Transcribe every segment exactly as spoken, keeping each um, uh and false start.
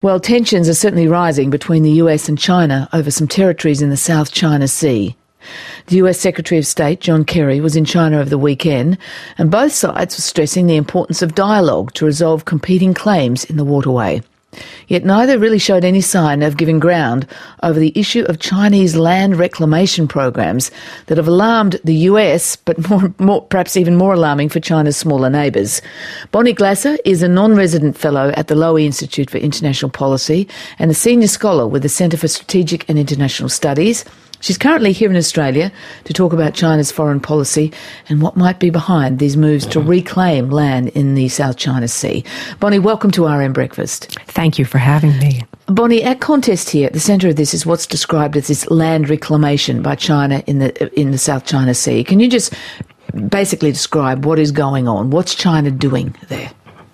Well, tensions are certainly rising between the U S and China over some territories in the South China Sea. The U S Secretary of State, John Kerry, was in China over the weekend, and both sides were stressing the importance of dialogue to resolve competing claims in the waterway. Yet neither really showed any sign of giving ground over the issue of Chinese land reclamation programs that have alarmed the U S, but more, more, perhaps even more alarming for China's smaller neighbours. Bonnie Glasser is a non-resident fellow at the Lowy Institute for International Policy and a senior scholar with the Centre for Strategic and International Studies. She's currently here in Australia to talk about China's foreign policy and what might be behind these moves to reclaim land in the South China Sea. Bonnie, welcome to R M Breakfast. Thank you for having me. Bonnie, our contest here at the centre of this is what's described as this land reclamation by China in the in the South China Sea. Can you just basically describe what is going on? What's China doing there?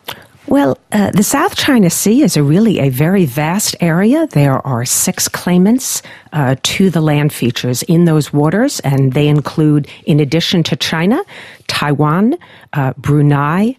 Well, uh, the South China Sea is a really a very vast area. There are six claimants uh, to the land features in those waters, and they include, in addition to China, Taiwan, uh, Brunei,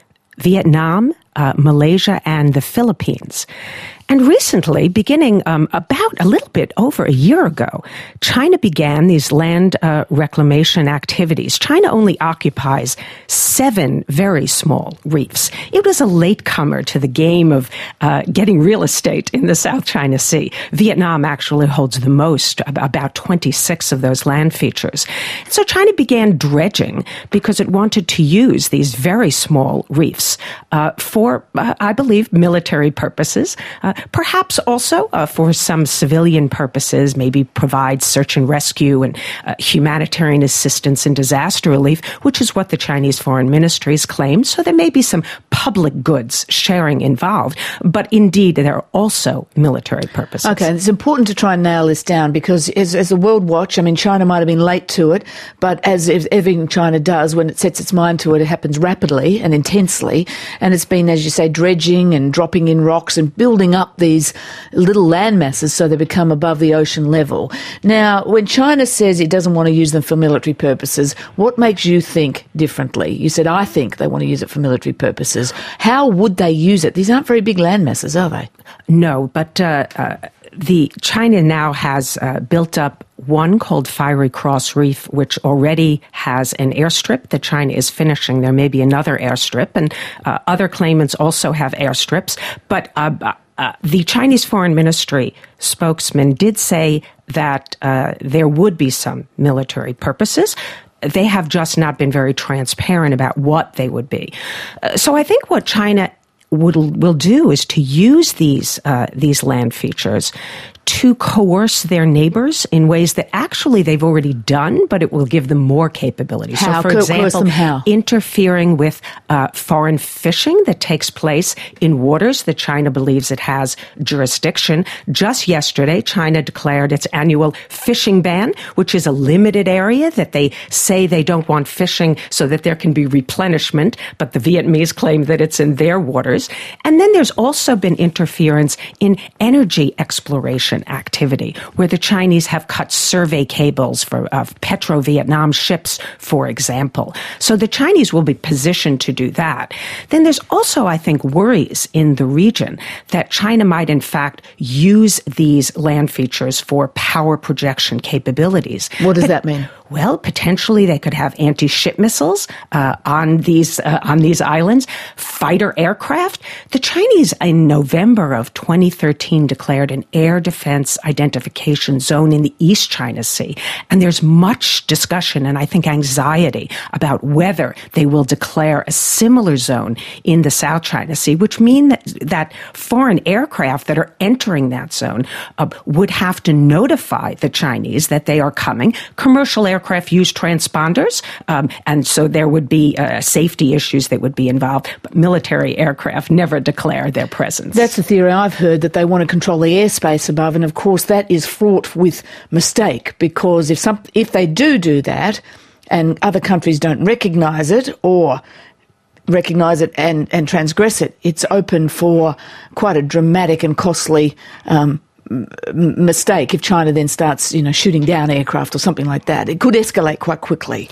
Vietnam, uh, Malaysia, and the Philippines. And recently, beginning um, about a little bit over a year ago, China began these land uh, reclamation activities. China only occupies seven very small reefs. It was a latecomer to the game of uh, getting real estate in the South China Sea. Vietnam actually holds the most, about twenty-six of those land features. So China began dredging because it wanted to use these very small reefs uh, for, uh, I believe, military purposes. Uh, Perhaps also uh, for some civilian purposes, maybe provide search and rescue and uh, humanitarian assistance and disaster relief, which is what the Chinese Foreign Ministry's claim. So there may be some public goods sharing involved, but indeed there are also military purposes. Okay, it's important to try and nail this down because as, as a world watch, I mean, China might have been late to it, but as everything China does, when it sets its mind to it, it happens rapidly and intensely, and it's been, as you say, dredging and dropping in rocks and building up these little land masses so they become above the ocean level. Now, when China says it doesn't want to use them for military purposes, what makes you think differently? You said, I think they want to use it for military purposes. How would they use it? These aren't very big land masses, are they? No, but uh, uh, the China now has uh, built up one called Fiery Cross Reef, which already has an airstrip that China is finishing. There may be another airstrip, and uh, other claimants also have airstrips. But uh, uh, the Chinese Foreign Ministry spokesman did say that uh, there would be some military purposes. They have just not been very transparent about what they would be. Uh, so I think what China would, will do is to use these uh, these land features to coerce their neighbors in ways that actually they've already done, but it will give them more capabilities. How? So, for Co- example, them how? interfering with uh, foreign fishing that takes place in waters that China believes it has jurisdiction. Just yesterday, China declared its annual fishing ban, which is a limited area that they say they don't want fishing so that there can be replenishment, but the Vietnamese claim that it's in their waters. And then there's also been interference in energy exploration activity, where the Chinese have cut survey cables for of Petro-Vietnam ships, for example. So the Chinese will be positioned to do that. Then there's also, I think, worries in the region that China might, in fact, use these land features for power projection capabilities. What does but, that mean? Well, potentially they could have anti-ship missiles uh, on these uh, on these islands, fighter aircraft. The Chinese, in November of twenty thirteen, declared an air defense identification zone in the East China Sea, and there's much discussion and I think anxiety about whether they will declare a similar zone in the South China Sea, which mean that that foreign aircraft that are entering that zone uh, would have to notify the Chinese that they are coming. Commercial aircraft Aircraft use transponders, um, and so there would be uh, safety issues that would be involved. But military aircraft never declare their presence. That's the theory I've heard, that they want to control the airspace above, and of course that is fraught with mistake, because if some, if they do do that, and other countries don't recognise it or recognise it and, and transgress it, it's open for quite a dramatic and costly um mistake if China then starts, you know, shooting down aircraft or something like that. It could escalate quite quickly.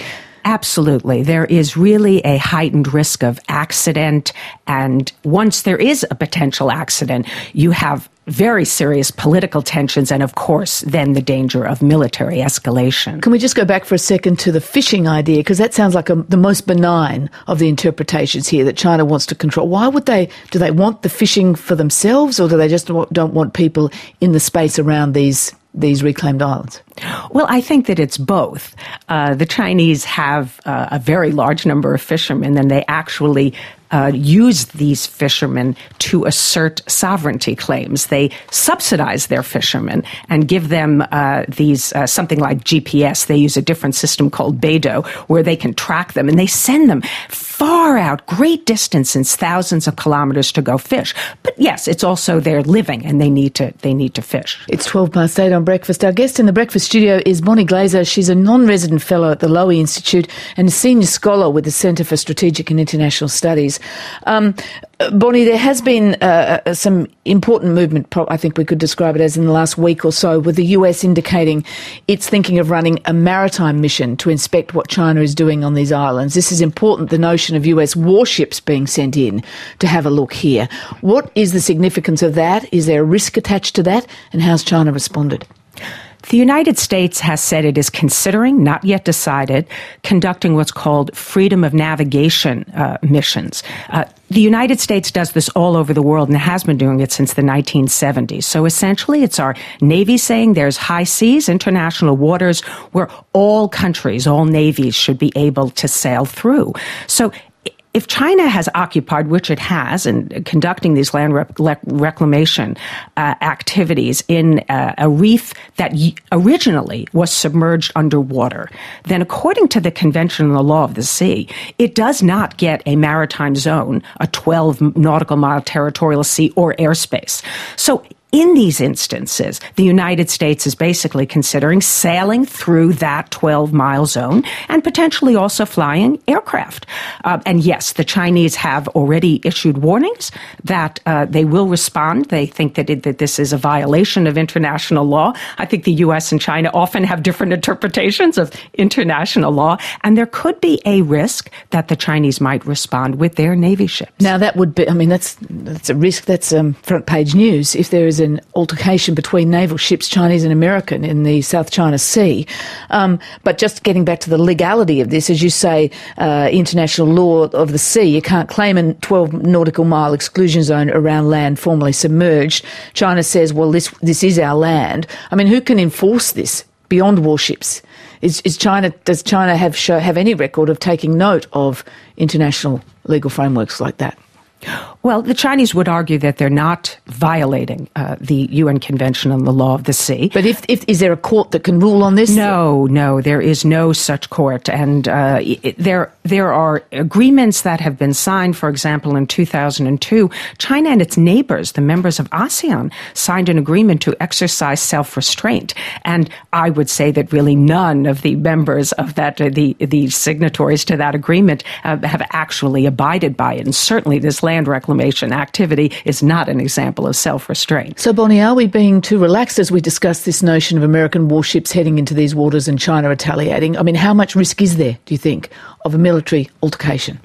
Absolutely. There is really a heightened risk of accident. And once there is a potential accident, you have very serious political tensions and, of course, then the danger of military escalation. Can we just go back for a second to the fishing idea? Because that sounds like a, the most benign of the interpretations here, that China wants to control. Why would they? Do they want the fishing for themselves, or do they just don't want people in the space around these these reclaimed islands? Well, I think that it's both. Uh, the Chinese have uh, a very large number of fishermen, and they actually uh, use these fishermen to assert sovereignty claims. They subsidize their fishermen and give them uh, these uh, something like G P S. They use a different system called Beidou, where they can track them, and they send them far out, great distances, thousands of kilometers to go fish. But yes, it's also their living, and they need to they need to fish. It's twelve past eight on Breakfast. Our guest in the Breakfast studio is Bonnie Glaser. She's a non-resident fellow at the Lowy Institute and a senior scholar with the Centre for Strategic and International Studies. Um, Bonnie, there has been uh, some important movement, I think we could describe it as, in the last week or so, with the U S indicating it's thinking of running a maritime mission to inspect what China is doing on these islands. This is important, the notion of U S warships being sent in to have a look here. What is the significance of that? Is there a risk attached to that? And how's China responded? The United States has said it is considering, not yet decided, conducting what's called freedom of navigation uh, missions. Uh, the United States does this all over the world and has been doing it since the nineteen seventies. So essentially, it's our Navy saying there's high seas, international waters, where all countries, all navies should be able to sail through. So if China has occupied, which it has, and conducting these land rec- reclamation uh, activities in uh, a reef that y- originally was submerged underwater, then according to the Convention on the Law of the Sea, it does not get a maritime zone, a twelve nautical mile territorial sea or airspace. So in these instances, the United States is basically considering sailing through that twelve-mile zone and potentially also flying aircraft. Uh, and yes, the Chinese have already issued warnings that uh, they will respond. They think that, it, that this is a violation of international law. I think the U S and China often have different interpretations of international law, and there could be a risk that the Chinese might respond with their Navy ships. Now, that would be, I mean, that's, that's a risk. That's um, front-page news. If there is a an altercation between naval ships, Chinese and American, in the South China Sea. Um, but just getting back to the legality of this, as you say, uh, international law of the sea, you can't claim a twelve nautical mile exclusion zone around land formerly submerged. China says, well, this this is our land. I mean, who can enforce this beyond warships? Is, is China, does China have show, have any record of taking note of international legal frameworks like that? Well, the Chinese would argue that they're not violating uh, the U N Convention on the Law of the Sea. But if, if is there a court that can rule on this? No, no, there is no such court. And uh, it, there there are agreements that have been signed. For example, in two thousand two, China and its neighbors, the members of ASEAN, signed an agreement to exercise self-restraint. And I would say that really none of the members of that, uh, the, the signatories to that agreement uh, have actually abided by it. And certainly this land reclamation activity is not an example of self-restraint. So, Bonnie, are we being too relaxed as we discuss this notion of American warships heading into these waters and China retaliating? I mean, how much risk is there, do you think, of a military altercation?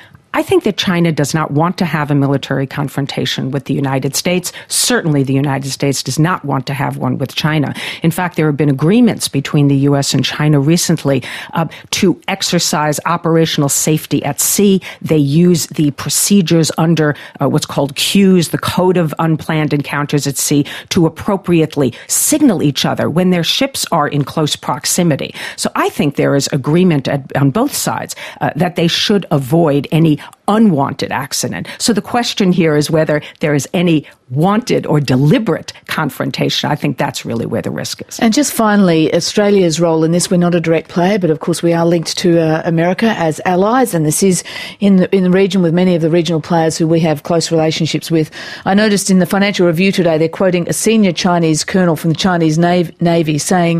I think that China does not want to have a military confrontation with the United States. Certainly the United States does not want to have one with China. In fact, there have been agreements between the U S and China recently uh, to exercise operational safety at sea. They use the procedures under uh, what's called C U S, the Code of Unplanned Encounters at Sea, to appropriately signal each other when their ships are in close proximity. So I think there is agreement at, on both sides uh, that they should avoid any unwanted accident. So the question here is whether there is any wanted or deliberate confrontation. I think that's really where the risk is. And just finally, Australia's role in this, we're not a direct player, but of course we are linked to uh, America as allies, and this is in the, in the region with many of the regional players who we have close relationships with. I noticed in the Financial Review today they're quoting a senior Chinese colonel from the Chinese Nav- Navy saying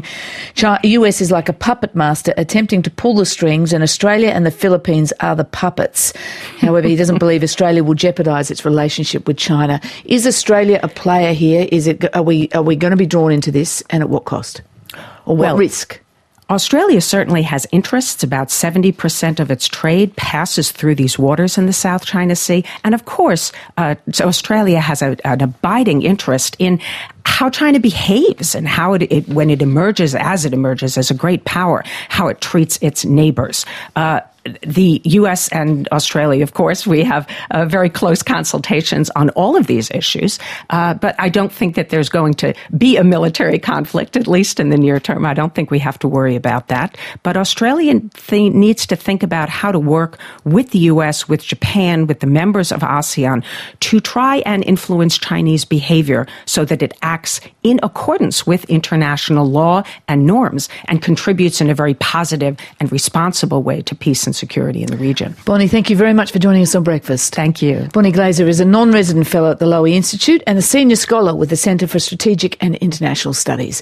U S is like a puppet master attempting to pull the strings, and Australia and the Philippines are the puppets. However, he doesn't believe Australia will jeopardise its relationship with China. Is Australia a player here? Is it? Are we are we going to be drawn into this, and at what cost, or what well, risk? Australia certainly has interests. About seventy percent of its trade passes through these waters in the South China Sea. And of course, uh, so Australia has a, an abiding interest in how China behaves and how it, it, when it emerges, as it emerges as a great power, how it treats its neighbors. Uh, The U S and Australia, of course, we have uh, very close consultations on all of these issues. Uh, but I don't think that there's going to be a military conflict, at least in the near term. I don't think we have to worry about that. But Australia th- needs to think about how to work with the U S, with Japan, with the members of ASEAN to try and influence Chinese behavior so that it acts in accordance with international law and norms and contributes in a very positive and responsible way to peace and security in the region. Bonnie, thank you very much for joining us on Breakfast. Thank you. Bonnie Glaser is a non-resident fellow at the Lowy Institute and a senior scholar with the Centre for Strategic and International Studies.